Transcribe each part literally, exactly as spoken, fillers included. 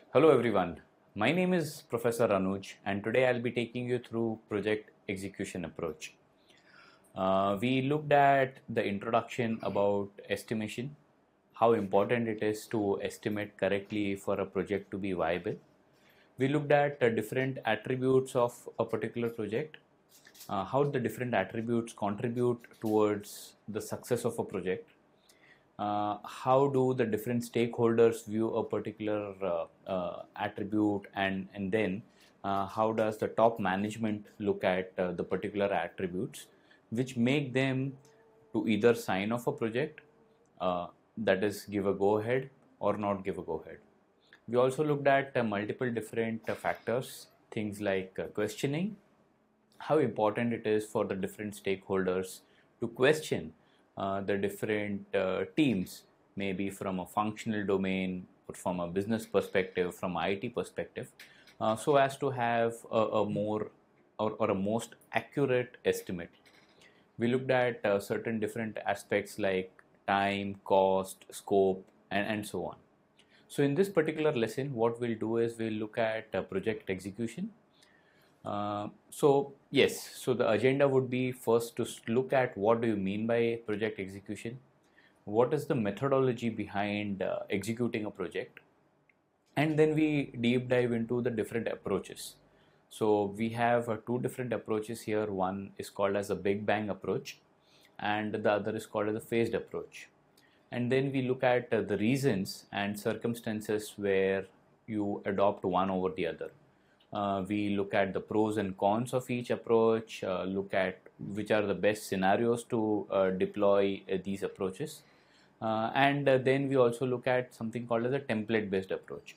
Hello everyone, my name is Professor Anuj and today I'll be taking you through project execution approach. Uh, we looked at the introduction about estimation, how important it is to estimate correctly for a project to be viable. We looked at the different attributes of a particular project, uh, how the different attributes contribute towards the success of a project, uh, how do the different stakeholders view a particular uh, uh, attribute, and and then uh, how does the top management look at uh, the particular attributes which make them to either sign off a project, uh, that is give a go ahead or not give a go ahead. We also looked at uh, multiple different uh, factors, things like uh, questioning, how important it is for the different stakeholders to question uh, the different uh, teams, maybe from a functional domain, or from a business perspective, from I T perspective, uh, so as to have a, a more or, or a most accurate estimate. We looked at uh, certain different aspects like time, cost, scope, and, and so on. So in this particular lesson, what we'll do is we'll look at uh, project execution. Uh, so yes, so the agenda would be first to look at what do you mean by project execution, what is the methodology behind uh, executing a project, and then we deep dive into the different approaches. So we have uh, two different approaches here. One is called as a Big Bang approach, and the other is called as a phased approach. And then we look at uh, the reasons and circumstances where you adopt one over the other. Uh, we look at the pros and cons of each approach, uh, look at which are the best scenarios to uh, deploy uh, these approaches. Uh, and uh, then we also look at something called as a template based approach.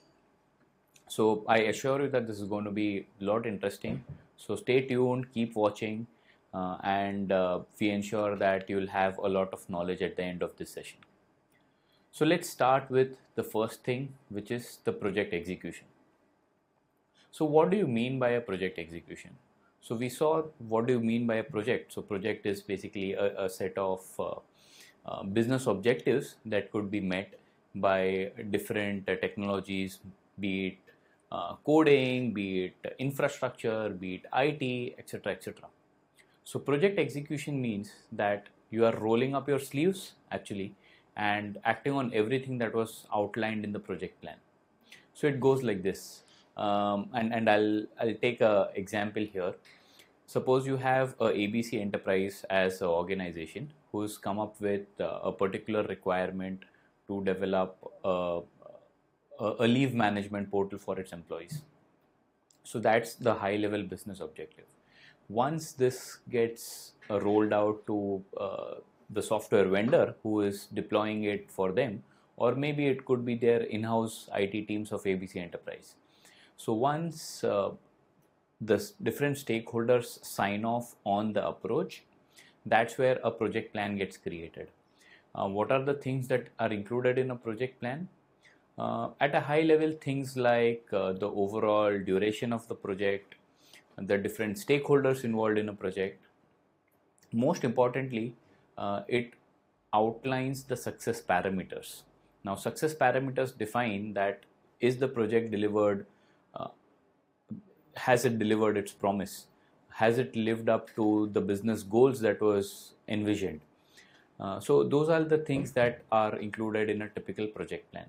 So I assure you that this is going to be a lot interesting. So stay tuned, keep watching, uh, and uh, we ensure that you'll have a lot of knowledge at the end of this session. So let's start with the first thing, which is the project execution. So what do you mean by a project execution? So we saw what do you mean by a project. So project is basically a, a set of uh, uh, business objectives that could be met by different uh, technologies, be it uh, coding, be it infrastructure, be it I T, et cetera, et cetera. So project execution means that you are rolling up your sleeves actually and acting on everything that was outlined in the project plan. So it goes like this. Um, and, and I'll, I'll take an example here. Suppose you have a ABC Enterprise as an organization who's come up with uh, a particular requirement to develop a, a leave management portal for its employees. So that's the high level business objective. Once this gets uh, rolled out to uh, the software vendor who is deploying it for them, or maybe it could be their in-house I T teams of A B C Enterprise. So once uh, the different stakeholders sign off on the approach, that's where a project plan gets created. Uh, what are the things that are included in a project plan? Uh, at a high level, things like uh, the overall duration of the project, the different stakeholders involved in a project. Most importantly, uh, it outlines the success parameters. Now, success parameters define that is the project delivered Uh, has it delivered its promise? Has it lived up to the business goals that was envisioned? Uh, so those are the things that are included in a typical project plan.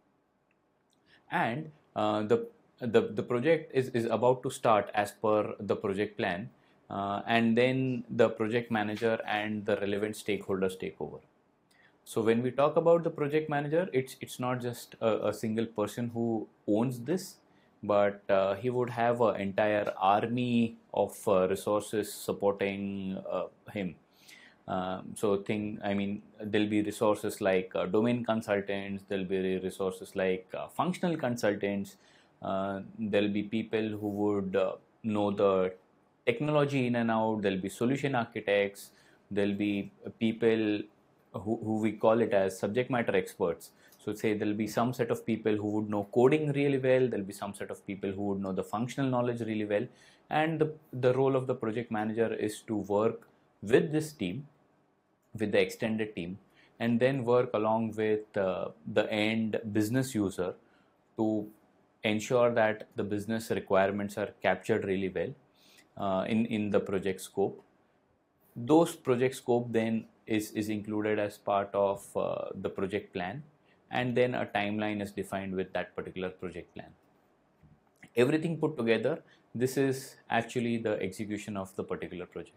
And uh, the, the the project is, is about to start as per the project plan, uh, and then the project manager and the relevant stakeholders take over. So when we talk about the project manager, it's it's not just a, a single person who owns this, but uh, he would have an entire army of uh, resources supporting uh, him. Um, so thing, I mean, there'll be resources like uh, domain consultants, there'll be resources like uh, functional consultants, uh, there'll be people who would uh, know the technology in and out, there'll be solution architects, there'll be people who, who we call it as subject matter experts. So say there'll be some set of people who would know coding really well, there'll be some set of people who would know the functional knowledge really well, and the, the role of the project manager is to work with this team, with the extended team, and then work along with uh, the end business user to ensure that the business requirements are captured really well uh, in, in the project scope. Those project scope then is, is included as part of uh, the project plan, and then a timeline is defined with that particular project plan. Everything put together, this is actually the execution of the particular project.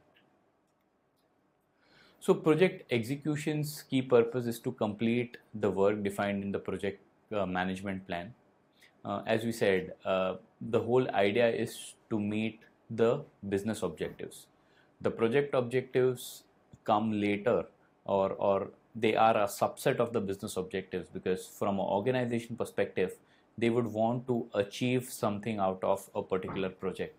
So project execution's key purpose is to complete the work defined in the project uh, management plan. Uh, as we said, uh, the whole idea is to meet the business objectives. The project objectives come later, or, or they are a subset of the business objectives, because from an organization perspective, they would want to achieve something out of a particular project.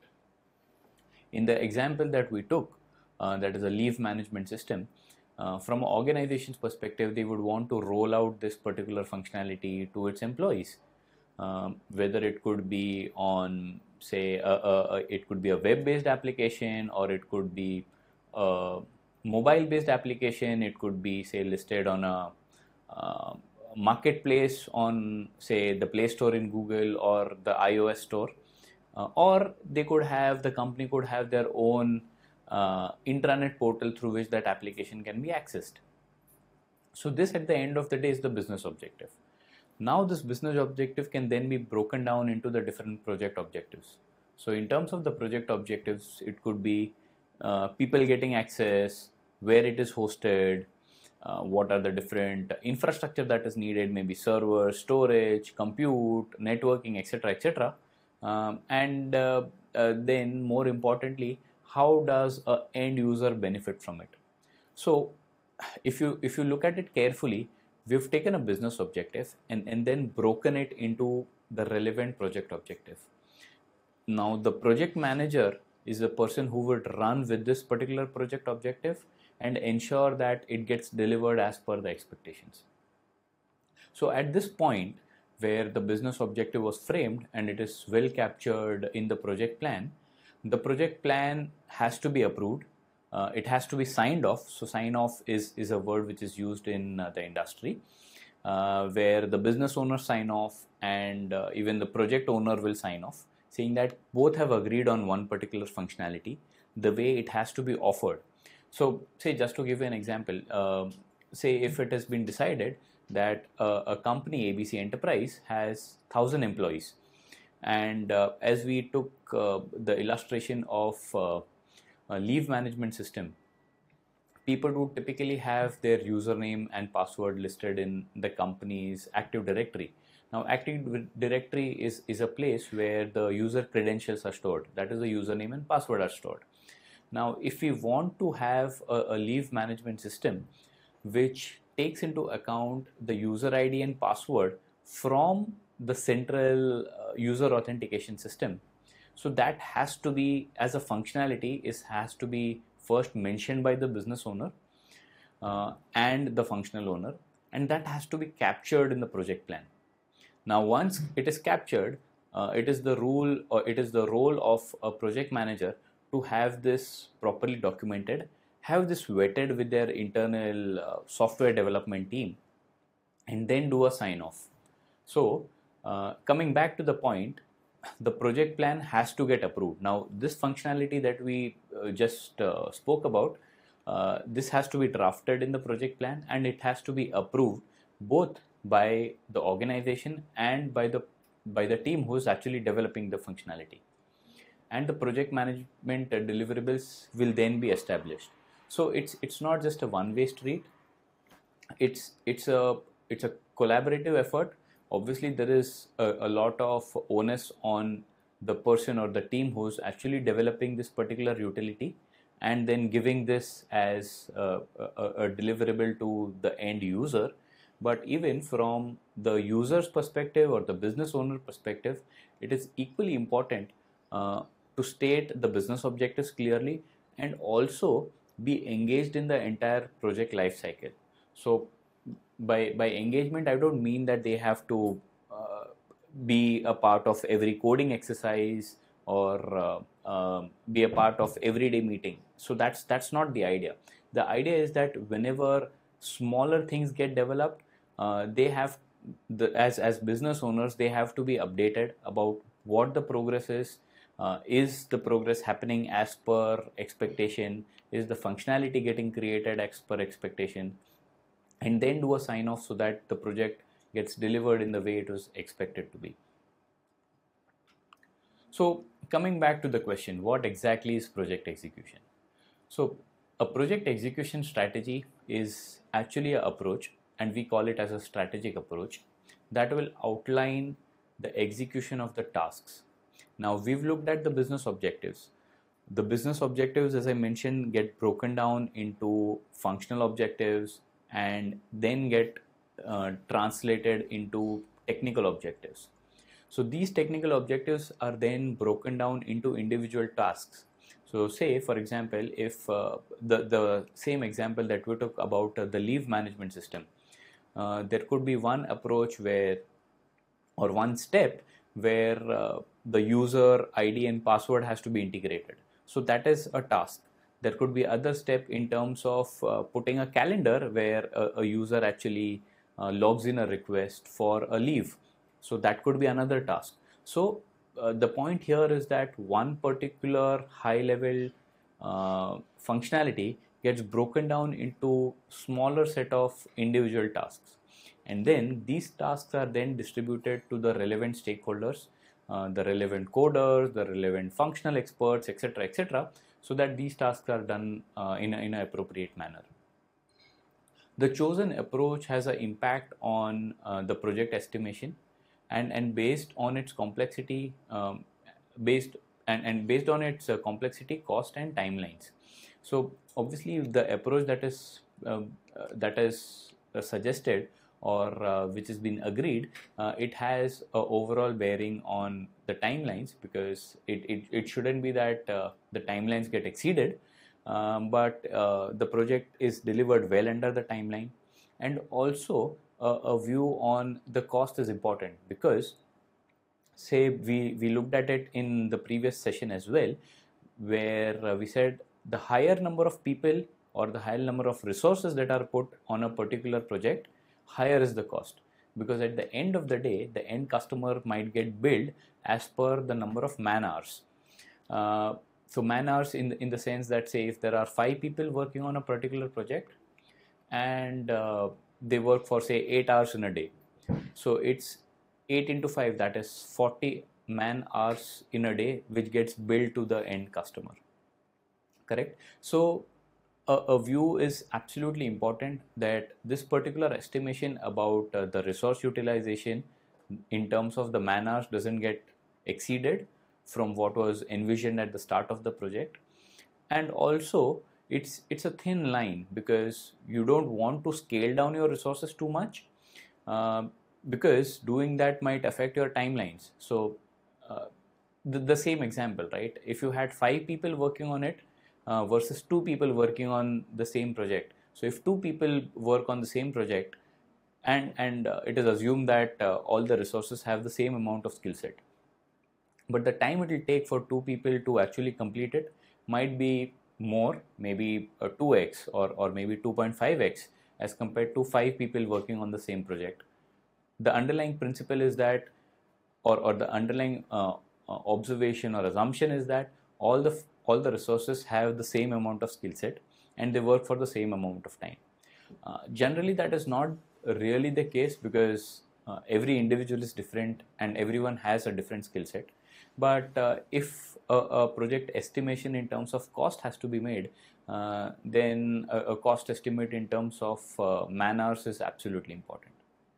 In the example that we took, uh, that is a leave management system, uh, from an organization's perspective, they would want to roll out this particular functionality to its employees. Um, whether it could be on, say, a, a, a, it could be a web-based application, or it could be a mobile-based application. It could be, say, listed on a uh, marketplace on, say, the Play Store in Google or the iOS store, uh, or they could have, the company could have their own uh, intranet portal through which that application can be accessed. So this, at the end of the day, is the business objective. Now this business objective can then be broken down into the different project objectives. So in terms of the project objectives, it could be uh, people getting access, where it is hosted, uh, what are the different infrastructure that is needed, maybe server, storage, compute, networking, et cetera, et cetera. Um, and uh, uh, then more importantly, how does an end user benefit from it? So if you if you look at it carefully, we've taken a business objective and, and then broken it into the relevant project objective. Now the project manager is the person who would run with this particular project objective and ensure that it gets delivered as per the expectations. So at this point where the business objective was framed and it is well captured in the project plan, the project plan has to be approved. Uh, it has to be signed off. So sign off is, is a word which is used in uh, the industry, uh, where the business owner sign off and uh, even the project owner will sign off, saying that both have agreed on one particular functionality, the way it has to be offered. So say, just to give you an example, uh, say if it has been decided that uh, a company, A B C Enterprise, has one thousand employees, and uh, as we took uh, the illustration of uh, a leave management system, people would typically have their username and password listed in the company's Active Directory. Now Active Directory is, is a place where the user credentials are stored, that is, the username and password are stored. Now if we want to have a, a leave management system which takes into account the user I D and password from the central uh, user authentication system, so that has to be, as a functionality, is has to be first mentioned by the business owner uh, and the functional owner, and that has to be captured in the project plan. Now once it is captured, uh, it is the rule or it is the role of a project manager to have this properly documented, have this vetted with their internal uh, software development team, and then do a sign off. So uh, coming back to the point, the project plan has to get approved. Now this functionality that we uh, just uh, spoke about, uh, this has to be drafted in the project plan, and it has to be approved both by the organization and by the by the team who is actually developing the functionality. And the project management uh, deliverables will then be established. So it's it's not just a one-way street. It's it's a it's a collaborative effort. Obviously, there is a, a lot of onus on the person or the team who's actually developing this particular utility and then giving this as a, a, a deliverable to the end user. But even from the user's perspective or the business owner perspective, it is equally important uh, to state the business objectives clearly and also be engaged in the entire project life cycle. So by by engagement, I don't mean that they have to uh, be a part of every coding exercise or uh, uh, be a part of everyday meeting. So that's that's not the idea. The idea is that whenever smaller things get developed, uh, they have the, as, as business owners, they have to be updated about what the progress is. Uh, is the progress happening as per expectation? Is the functionality getting created as per expectation? And then do a sign off so that the project gets delivered in the way it was expected to be. So coming back to the question, what exactly is project execution? So a project execution strategy is actually an approach, and we call it as a strategic approach, that will outline the execution of the tasks. Now we've looked at the business objectives. The business objectives, as I mentioned, get broken down into functional objectives and then get uh, translated into technical objectives. So these technical objectives are then broken down into individual tasks. So say, for example, if uh, the, the same example that we took about uh, the leave management system, uh, there could be one approach where, or one step where uh, the user I D and password has to be integrated. So that is a task. There could be other step in terms of uh, putting a calendar where a, a user actually uh, logs in a request for a leave. So that could be another task. So uh, the point here is that one particular high level uh, functionality gets broken down into smaller set of individual tasks. And then these tasks are then distributed to the relevant stakeholders, uh, the relevant coders, the relevant functional experts, et cetera, et cetera, so that these tasks are done uh, in, a, in an appropriate manner. The chosen approach has an impact on uh, the project estimation, and, and based on its complexity, um, based and, and based on its uh, complexity, cost, and timelines. So obviously, the approach that is uh, uh, that is uh, suggested or uh, which has been agreed, uh, it has a overall bearing on the timelines, because it, it, it shouldn't be that uh, the timelines get exceeded, um, but uh, the project is delivered well under the timeline. And also uh, a view on the cost is important, because say we, we looked at it in the previous session as well, where uh, we said the higher number of people or the higher number of resources that are put on a particular project, higher is the cost, because at the end of the day, the end customer might get billed as per the number of man hours. Uh, so man hours in the, in the sense that, say, if there are five people working on a particular project and uh, they work for, say, eight hours in a day, so it's eight into five, that is forty man hours in a day, which gets billed to the end customer. Correct? So a, a view is absolutely important, that this particular estimation about uh, the resource utilization in terms of the man hours doesn't get exceeded from what was envisioned at the start of the project. And also it's it's a thin line, because you don't want to scale down your resources too much, uh, because doing that might affect your timelines. So uh, the, the same example, right? If you had five people working on it uh, versus two people working on the same project. So if two people work on the same project, and, and uh, it is assumed that uh, all the resources have the same amount of skill set, but the time it will take for two people to actually complete it might be more, maybe uh, two x or, or maybe two point five x as compared to five people working on the same project. The underlying principle is that, or, or the underlying uh, uh, observation or assumption is that all the all the resources have the same amount of skill set and they work for the same amount of time. Uh, generally, that is not really the case, because uh, every individual is different and everyone has a different skill set. But uh, if a, a project estimation in terms of cost has to be made, uh, then a, a cost estimate in terms of uh, man hours is absolutely important.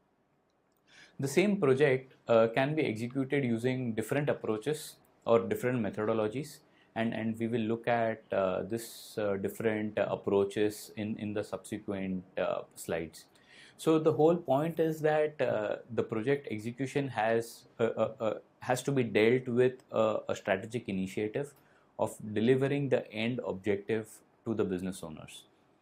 The same project uh, can be executed using different approaches or different methodologies, and, and we will look at uh, this uh, different uh, approaches in, in the subsequent uh, slides. So the whole point is that uh, the project execution has uh, uh, uh, has to be dealt with a, a strategic initiative of delivering the end objective to the business owners.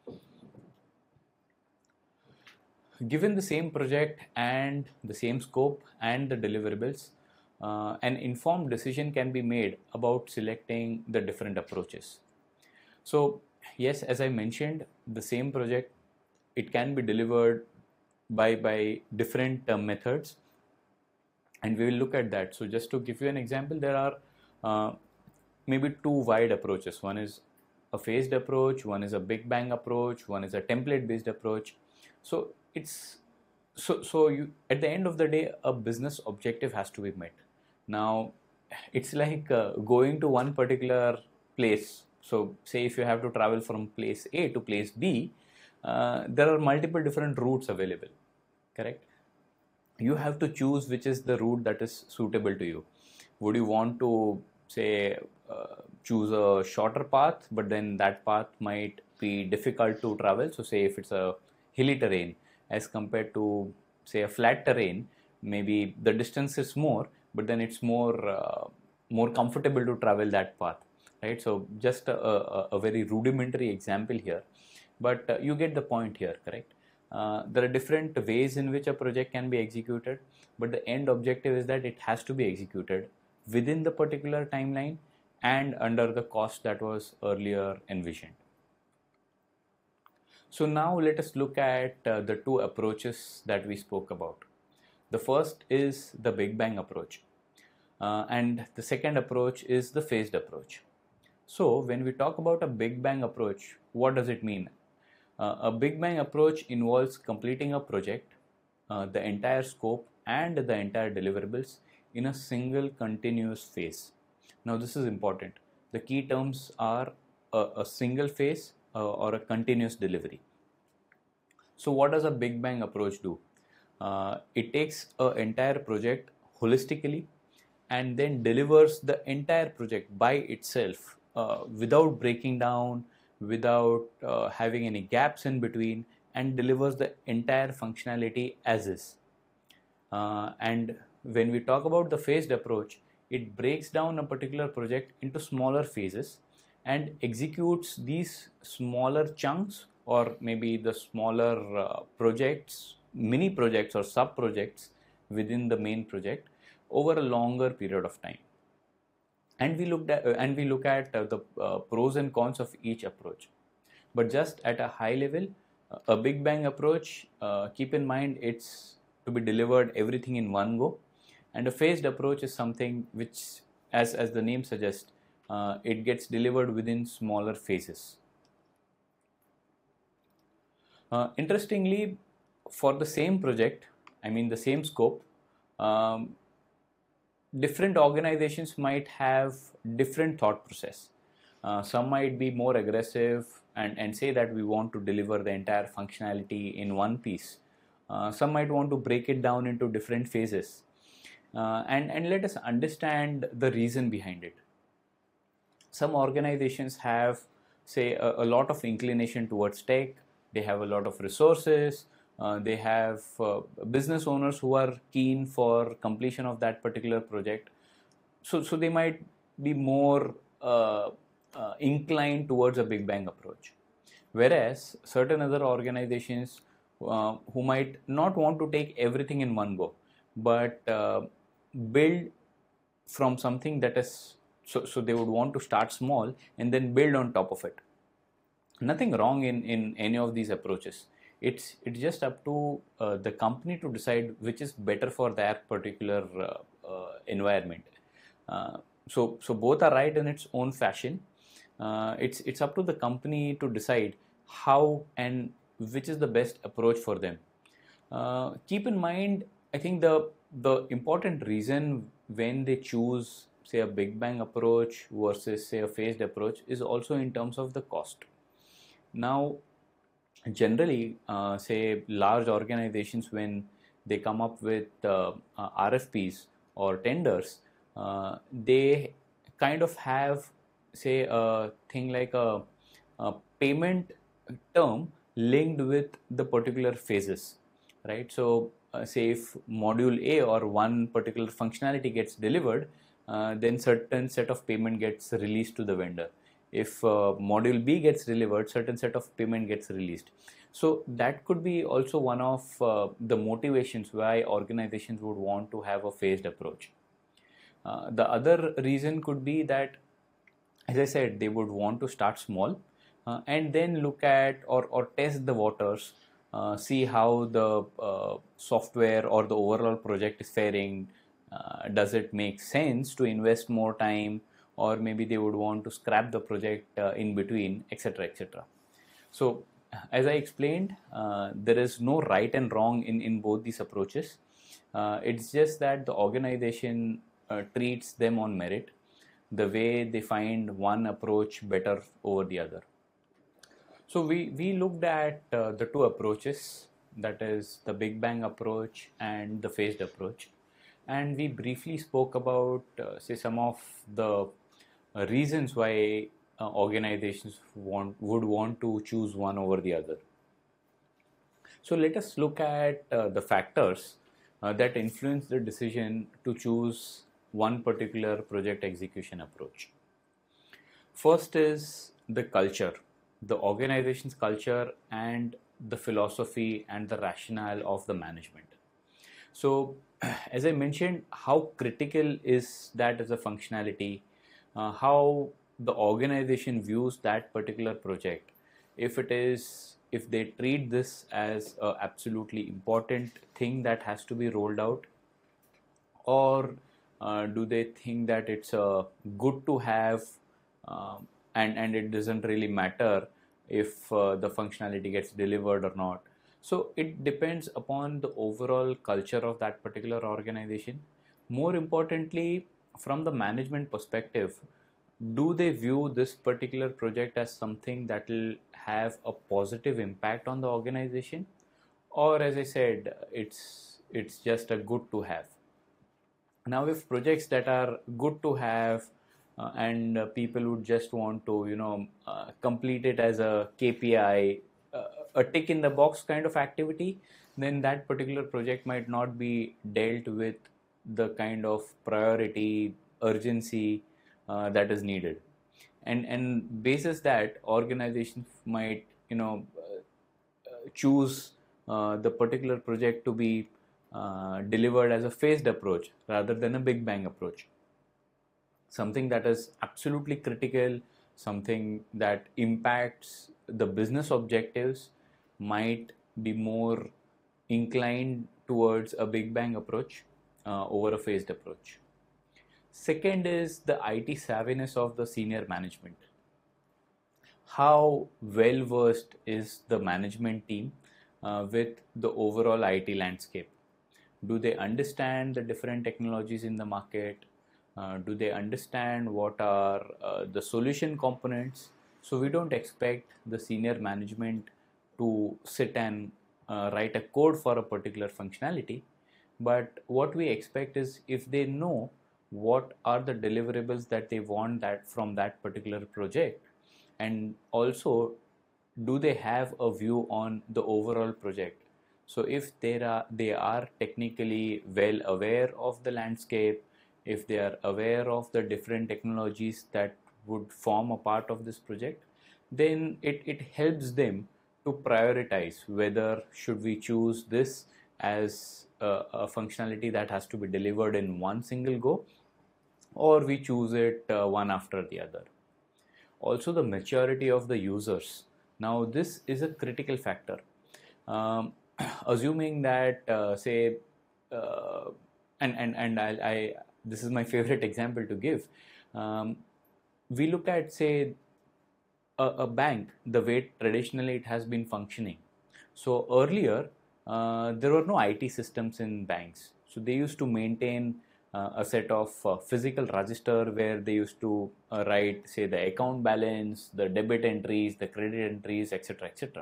Given the same project and the same scope and the deliverables, uh, an informed decision can be made about selecting the different approaches. So yes, as I mentioned, the same project, it can be delivered by by different uh, methods, and we will look at that. So just to give you an example, there are uh, maybe two wide approaches. One is a phased approach, one is a big bang approach, one is a template based approach. So it's so so you, at the end of the day, a business objective has to be met. Now it's like uh, going to one particular place. So say if you have to travel from place A to place B, uh, there are multiple different routes available, correct? You have to choose which is the route that is suitable to you. Would you want to say uh, choose a shorter path, but then that path might be difficult to travel? So say if it's a hilly terrain as compared to say a flat terrain, maybe the distance is more, but then it's more uh, more comfortable to travel that path, right? So just a, a, a very rudimentary example here, but uh, you get the point here, correct? Uh, there are different ways in which a project can be executed, but the end objective is that it has to be executed within the particular timeline and under the cost that was earlier envisioned. So now let us look at uh, the two approaches that we spoke about. The first is the Big Bang approach, uh, and the second approach is the phased approach. So when we talk about a Big Bang approach, what does it mean? Uh, a Big Bang approach involves completing a project, uh, the entire scope and the entire deliverables in a single continuous phase. Now this is important. The key terms are a, a single phase uh, or a continuous delivery. So what does a Big Bang approach do? Uh, it takes an entire project holistically and then delivers the entire project by itself uh, without breaking down, without uh, having any gaps in between, and delivers the entire functionality as is. Uh, and when we talk about the phased approach, it breaks down a particular project into smaller phases and executes these smaller chunks, or maybe the smaller uh, projects, mini projects or sub projects within the main project over a longer period of time. And we looked at uh, and we look at uh, the uh, pros and cons of each approach. But just at a high level, uh, a Big Bang approach, uh, keep in mind it's to be delivered everything in one go, and a phased approach is something which, as as the name suggests, uh, it gets delivered within smaller phases. Uh, interestingly, for the same project, I mean the same scope, um, different organizations might have different thought process. Uh, some might be more aggressive and, and say that we want to deliver the entire functionality in one piece. Uh, some might want to break it down into different phases. Uh, and, and let us understand the reason behind it. Some organizations have, say, a, a lot of inclination towards tech. They have a lot of resources. Uh, they have uh, business owners who are keen for completion of that particular project. So, so they might be more uh, uh, inclined towards a Big Bang approach. Whereas certain other organizations uh, who might not want to take everything in one go, but uh, build from something that is, so, so they would want to start small and then build on top of it. Nothing wrong in, in any of these approaches. It's, it's just up to uh, the company to decide which is better for their particular uh, uh, environment. Uh, so, so both are right in its own fashion. Uh, it's, it's up to the company to decide how and which is the best approach for them. Uh, keep in mind, I think the, the important reason when they choose, say, a Big Bang approach versus, say, a phased approach is also in terms of the cost. Now, generally, uh, say, large organizations, when they come up with uh, uh, R F Ps or tenders, uh, they kind of have, say, a thing like a, a payment term linked with the particular phases, right? So, uh, say if module A or one particular functionality gets delivered, uh, then certain set of payment gets released to the vendor. If uh, module B gets delivered, certain set of payment gets released. So that could be also one of uh, the motivations why organizations would want to have a phased approach. Uh, the other reason could be that, as I said, they would want to start small uh, and then look at or, or test the waters uh, see how the uh, software or the overall project is faring. Uh, does it make sense to invest more time, or maybe they would want to scrap the project uh, in between, etc, etc. So as I explained, uh, there is no right and wrong in in both these approaches. Uh, it's just that the organization uh, treats them on merit, the way they find one approach better over the other. So we, we looked at uh, the two approaches, that is the Big Bang approach and the phased approach. And we briefly spoke about, uh, say, some of the uh, reasons why uh, organizations want, would want to choose one over the other. So let us look at uh, the factors uh, that influence the decision to choose one particular project execution approach. First is the culture, the organization's culture, and the philosophy and the rationale of the management. So as I mentioned, how critical is that as a functionality, uh, how the organization views that particular project. If it is, if they treat this as an absolutely important thing that has to be rolled out, or uh, do they think that it's uh, good to have, um, and, and it doesn't really matter if uh, the functionality gets delivered or not. So it depends upon the overall culture of that particular organization. More importantly, from the management perspective, do they view this particular project as something that will have a positive impact on the organization, or as I said, it's it's just a good to have. Now if projects that are good to have, uh, and uh, people would just want to, you know, uh, complete it as a K P I, uh, a tick in the box kind of activity, then that particular project might not be dealt with the kind of priority, urgency uh, that is needed. And and basis that, organizations might, you know, uh, choose uh, the particular project to be uh, delivered as a phased approach rather than a Big Bang approach. Something that is absolutely critical, something that impacts the business objectives, might be more inclined towards a Big Bang approach uh, over a phased approach. Second is the I T savviness of the senior management. How well versed is the management team uh, with the overall I T landscape? Do they understand the different technologies in the market? Uh, do they understand what are uh, the solution components? So we don't expect the senior management to sit and uh, write a code for a particular functionality, but what we expect is if they know what are the deliverables that they want that from that particular project, and also do they have a view on the overall project. So if they are they are technically well aware of the landscape, if they are aware of the different technologies that would form a part of this project, then it, it helps them to prioritize whether should we choose this as a, a functionality that has to be delivered in one single go, or we choose it uh, one after the other. Also the maturity of the users. Now this is a critical factor. Um, assuming that uh, say uh, and and and I, I this is my favorite example to give. Um, we look at, say, a, a bank, the way traditionally it has been functioning. So earlier uh, there were no I T systems in banks, so they used to maintain uh, a set of uh, physical register where they used to uh, write, say, the account balance, the debit entries, the credit entries, etc, etc.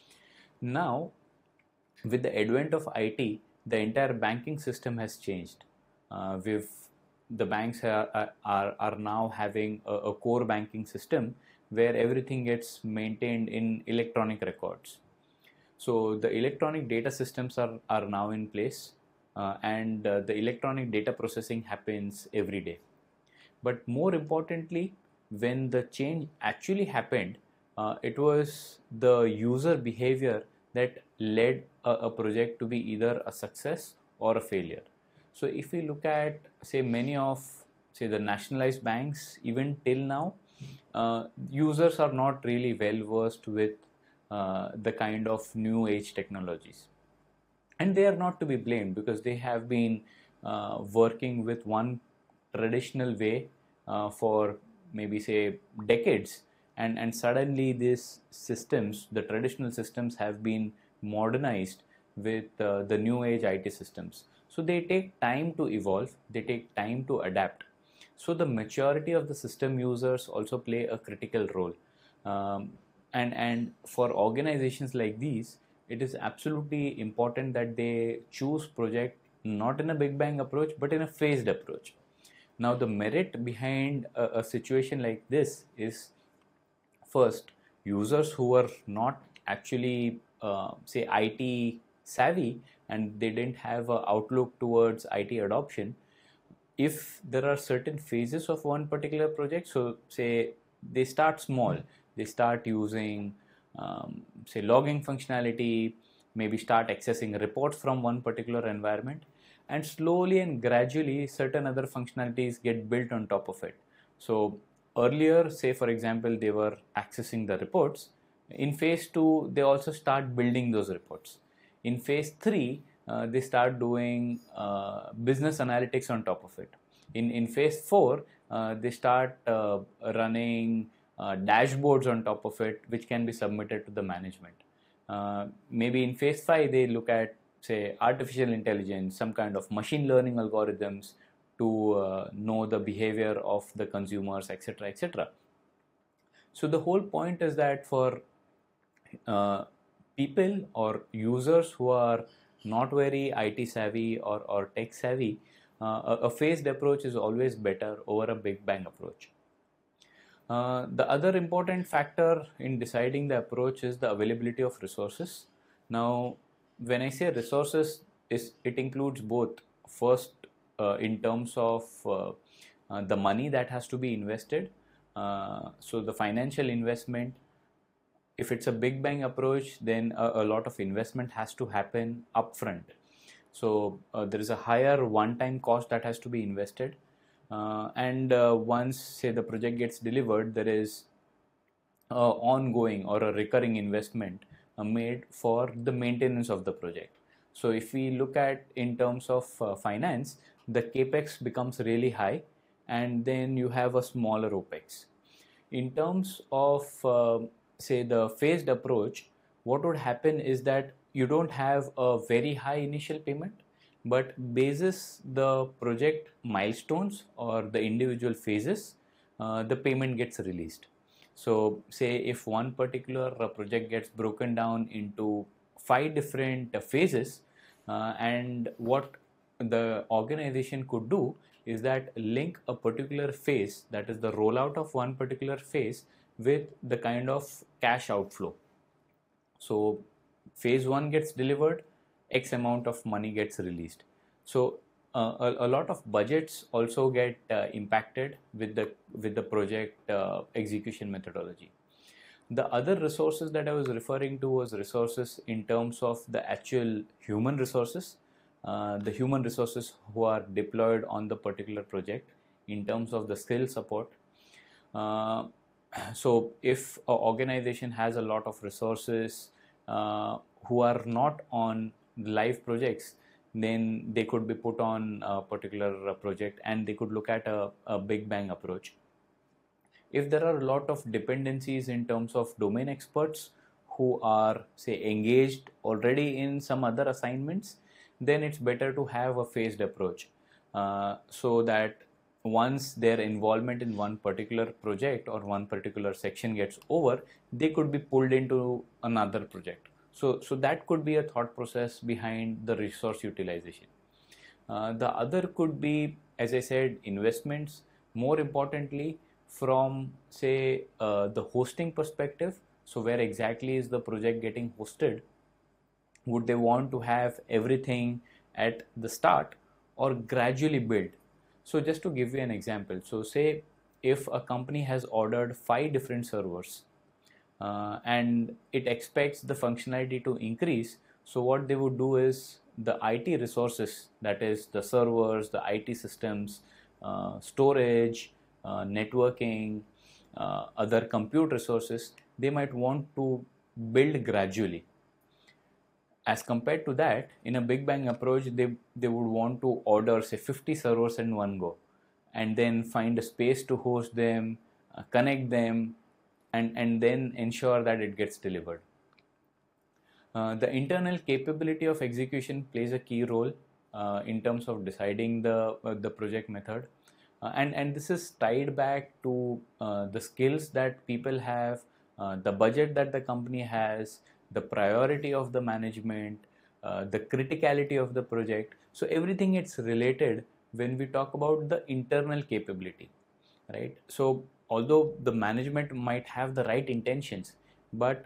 Now with the advent of I T, the entire banking system has changed. Uh, we've the banks are, are, are now having a, a core banking system where everything gets maintained in electronic records. So the electronic data systems are, are now in place, uh, and uh, the electronic data processing happens every day. But more importantly, when the change actually happened, uh, it was the user behavior that led a, a project to be either a success or a failure. So if we look at, say, many of, say, the nationalized banks, even till now, uh, users are not really well versed with uh, the kind of new age technologies. And they are not to be blamed because they have been uh, working with one traditional way uh, for maybe say decades, and and suddenly these systems, the traditional systems, have been modernized with uh, the new age I T systems. So they take time to evolve, they take time to adapt. So the maturity of the system users also play a critical role. Um, and and for organizations like these, it is absolutely important that they choose project not in a big bang approach but in a phased approach. Now the merit behind a, a situation like this is, first, users who are not actually uh, say I T savvy and they didn't have an outlook towards I T adoption. If there are certain phases of one particular project, so say they start small, they start using um, say logging functionality, maybe start accessing reports from one particular environment, and slowly and gradually certain other functionalities get built on top of it. So earlier, say for example, they were accessing the reports. In phase two, they also start building those reports. In phase three, uh, they start doing uh, business analytics on top of it. In, in phase four, uh, they start uh, running uh, dashboards on top of it, which can be submitted to the management. Uh, maybe in phase five, they look at, say, artificial intelligence, some kind of machine learning algorithms to uh, know the behavior of the consumers, et cetera, et cetera. So the whole point is that for uh, people or users who are not very I T savvy or, or tech savvy, uh, a, a phased approach is always better over a big bang approach. Uh, the other important factor in deciding the approach is the availability of resources. Now, when I say resources, is it includes both, first uh, in terms of uh, uh, the money that has to be invested, uh, so the financial investment. If it's a big bang approach, then a, a lot of investment has to happen upfront. So uh, there is a higher one-time cost that has to be invested, uh, and uh, once say the project gets delivered, there is uh, ongoing or a recurring investment uh, made for the maintenance of the project. So if we look at in terms of uh, finance, the capex becomes really high, and then you have a smaller opex. In terms of uh, say the phased approach, what would happen is that you don't have a very high initial payment, but basis the project milestones or the individual phases, uh, the payment gets released. So say if one particular project gets broken down into five different phases, uh, and what the organization could do is that link a particular phase, that is the rollout of one particular phase, with the kind of cash outflow. So phase one gets delivered, X amount of money gets released. So uh, a, a lot of budgets also get uh, impacted with the with the project uh, execution methodology. The other resources that I was referring to was resources in terms of the actual human resources, uh, the human resources who are deployed on the particular project in terms of the skill support. Uh, so if an organization has a lot of resources uh, who are not on live projects, then they could be put on a particular project and they could look at a, a big bang approach. If there are a lot of dependencies in terms of domain experts who are, say, engaged already in some other assignments, then it's better to have a phased approach, uh, so that once their involvement in one particular project or one particular section gets over, they could be pulled into another project. So, so that could be a thought process behind the resource utilization. Uh, the other could be, as I said, investments. More importantly, from say uh, the hosting perspective, so where exactly is the project getting hosted? Would they want to have everything at the start or gradually build? So just to give you an example, so say if a company has ordered five different servers uh, and it expects the functionality to increase, so what they would do is the I T resources, that is the servers, the I T systems, uh, storage, uh, networking, uh, other compute resources, they might want to build gradually. As compared to that, in a big bang approach, they, they would want to order say fifty servers in one go, and then find a space to host them, uh, connect them, and, and then ensure that it gets delivered. Uh, the internal capability of execution plays a key role uh, in terms of deciding the, uh, the project method. Uh, and, and this is tied back to uh, the skills that people have, uh, the budget that the company has, the priority of the management, uh, the criticality of the project. So everything it's related when we talk about the internal capability, right? So although the management might have the right intentions, but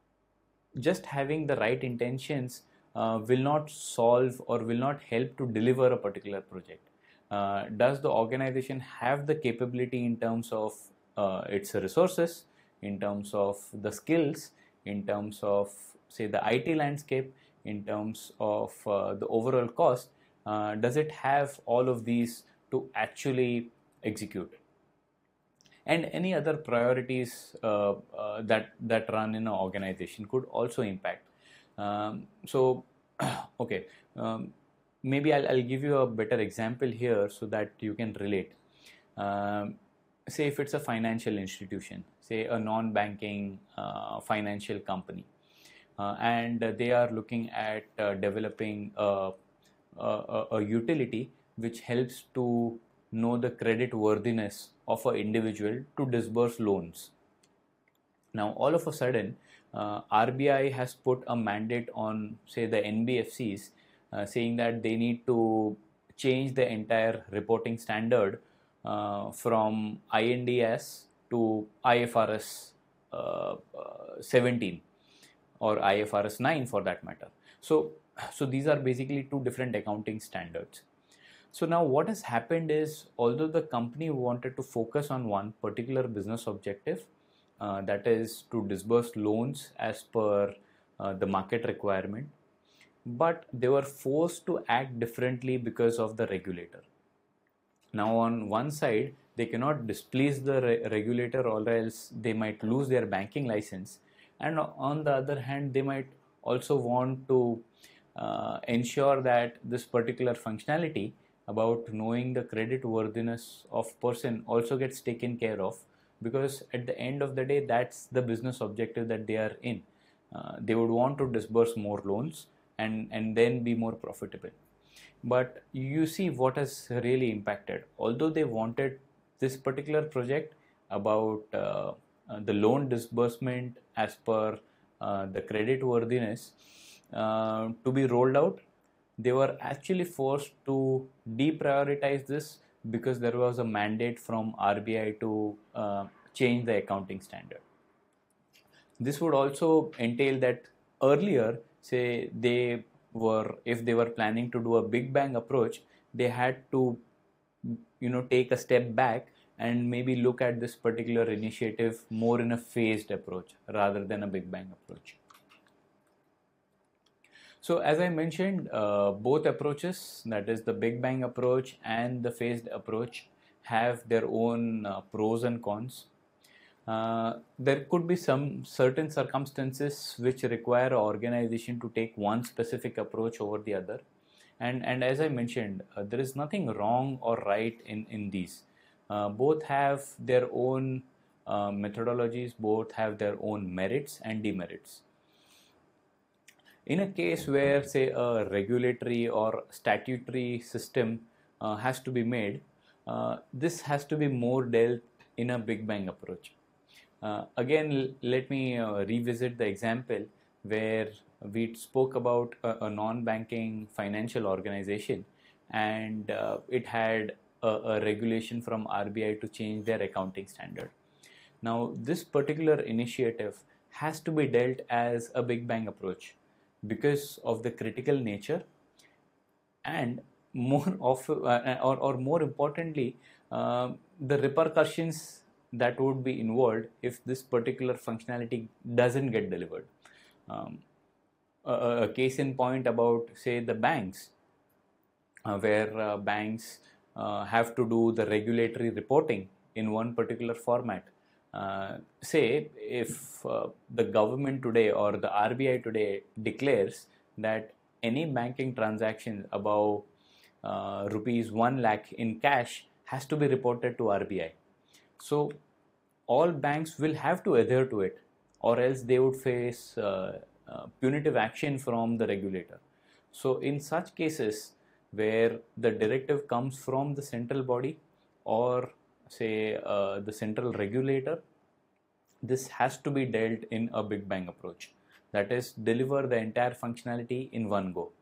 just having the right intentions uh, will not solve or will not help to deliver a particular project. Uh, does the organization have the capability in terms of uh, its resources, in terms of the skills, in terms of say the I T landscape, in terms of uh, the overall cost? Uh, does it have all of these to actually execute? And any other priorities uh, uh, that that run in an organization could also impact. Um, so, okay, um, maybe I'll, I'll give you a better example here so that you can relate. Um, say if it's a financial institution, say a non-banking uh, financial company, uh, and they are looking at uh, developing a, a, a utility which helps to know the credit worthiness of an individual to disburse loans. Now, all of a sudden, uh, R B I has put a mandate on, say, the N B F Cs, uh, saying that they need to change the entire reporting standard uh, from I N D S to I F R S uh, uh, seventeen or I F R S nine for that matter. So, so these are basically two different accounting standards. So now what has happened is, although the company wanted to focus on one particular business objective, uh, that is to disburse loans as per uh, the market requirement, but they were forced to act differently because of the regulator. Now on one side, they cannot displease the re regulator or else they might lose their banking license, and on the other hand, they might also want to uh, ensure that this particular functionality about knowing the credit worthiness of person also gets taken care of, because at the end of the day, that's the business objective that they are in. Uh, they would want to disburse more loans and, and then be more profitable. But you see what has really impacted. Although they wanted this particular project about uh, uh, the loan disbursement as per uh, the credit worthiness uh, to be rolled out, they were actually forced to deprioritize this because there was a mandate from R B I to uh, change the accounting standard. This would also entail that earlier, say they were, if they were planning to do a big bang approach, they had to, you know, take a step back and maybe look at this particular initiative more in a phased approach rather than a big bang approach. So as I mentioned, uh, both approaches, that is the big bang approach and the phased approach, have their own uh, pros and cons. Uh, there could be some certain circumstances which require an organization to take one specific approach over the other. And, and as I mentioned, uh, there is nothing wrong or right in, in these. Uh, both have their own uh, methodologies, both have their own merits and demerits. In a case where, say, a regulatory or statutory system uh, has to be made, uh, this has to be more dealt in a big bang approach. Uh, again, let me uh, revisit the example where we spoke about a, a non-banking financial organization, and uh, it had a, a regulation from R B I to change their accounting standard. Now, this particular initiative has to be dealt as a big bang approach because of the critical nature, and more of uh, or, or more importantly, uh, the repercussions that would be involved if this particular functionality doesn't get delivered. Um, a, a case in point about, say, the banks, uh, where uh, banks uh, have to do the regulatory reporting in one particular format. Uh, say if uh, the government today or the R B I today declares that any banking transaction above uh, rupees one lakh in cash has to be reported to R B I. So all banks will have to adhere to it, or else they would face uh, uh, punitive action from the regulator. So in such cases where the directive comes from the central body or say uh, the central regulator, this has to be dealt in a big bang approach. That is, deliver the entire functionality in one go.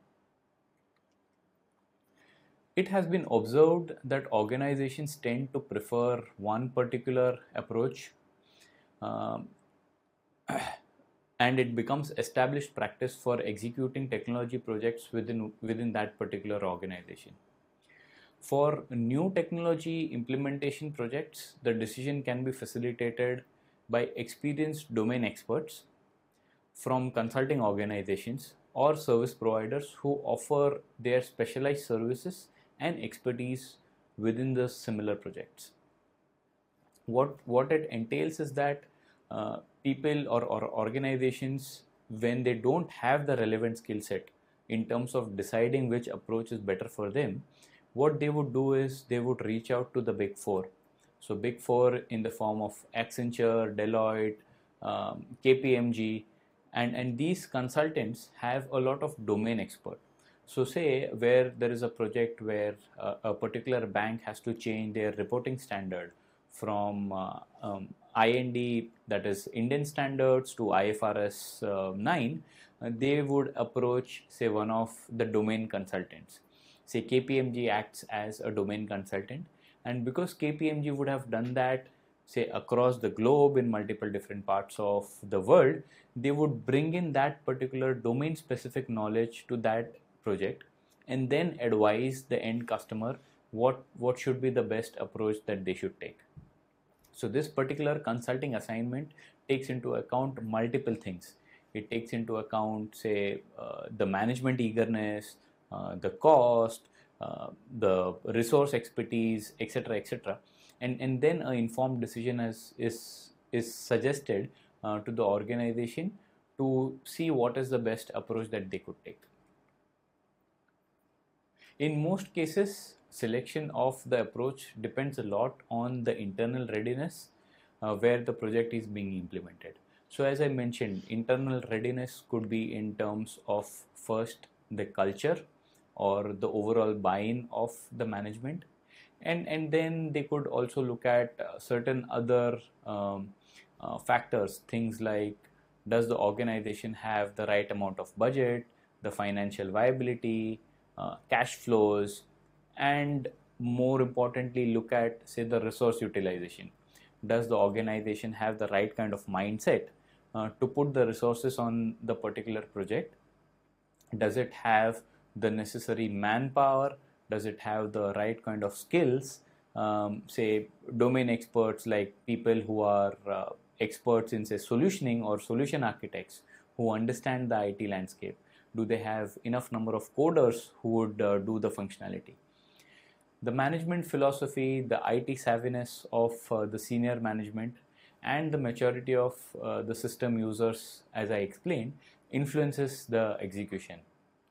It has been observed that organizations tend to prefer one particular approach, um, and it becomes established practice for executing technology projects within, within that particular organization. For new technology implementation projects, the decision can be facilitated by experienced domain experts from consulting organizations or service providers who offer their specialized services and expertise within the similar projects. What, what it entails is that uh, people or, or organizations, when they don't have the relevant skill set in terms of deciding which approach is better for them, what they would do is they would reach out to the big four. So big four in the form of Accenture, Deloitte, um, K P M G, and, and these consultants have a lot of domain expert. So say where there is a project where uh, a particular bank has to change their reporting standard from uh, um, I N D, that is Indian standards, to I F R S uh, nine, uh, they would approach say one of the domain consultants. Say K P M G acts as a domain consultant, and because K P M G would have done that say across the globe in multiple different parts of the world, they would bring in that particular domain specific knowledge to that project and then advise the end customer what what should be the best approach that they should take. So this particular consulting assignment takes into account multiple things. It takes into account say uh, the management eagerness, uh, the cost, uh, the resource expertise, etc, etc, and and then an informed decision is is is suggested uh, to the organization to see what is the best approach that they could take. In most cases, selection of the approach depends a lot on the internal readiness uh, where the project is being implemented. So as I mentioned, internal readiness could be in terms of first the culture or the overall buy-in of the management, and, and then they could also look at uh, certain other um, uh, factors, things like does the organization have the right amount of budget, the financial viability, uh, cash flows, and more importantly look at say the resource utilization. Does the organization have the right kind of mindset uh, to put the resources on the particular project? Does it have the necessary manpower? Does it have the right kind of skills? Um, say domain experts, like people who are uh, experts in say solutioning or solution architects who understand the I T landscape. Do they have enough number of coders who would uh, do the functionality? The management philosophy, the I T savviness of uh, the senior management, and the maturity of uh, the system users, as I explained, influences the execution.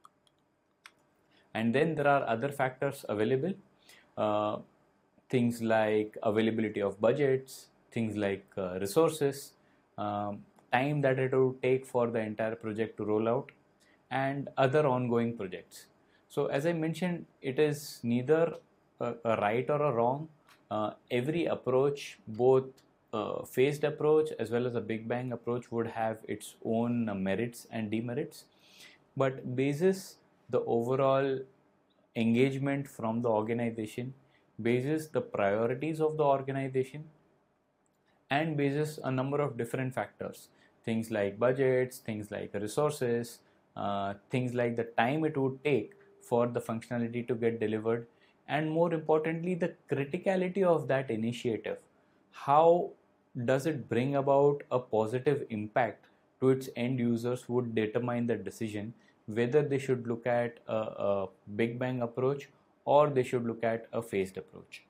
And then there are other factors available, uh, things like availability of budgets, things like uh, resources, um, time that it would take for the entire project to roll out, and other ongoing projects. So as I mentioned, it is neither a, a right or a wrong. Uh, every approach, both uh, phased approach as well as a big bang approach, would have its own uh, merits and demerits, but basis the overall engagement from the organization, basis the priorities of the organization, and basis a number of different factors, things like budgets, things like resources, uh, things like the time it would take for the functionality to get delivered, and more importantly the criticality of that initiative. How does it bring about a positive impact to its end users would determine the decision whether they should look at a, a big bang approach or they should look at a phased approach.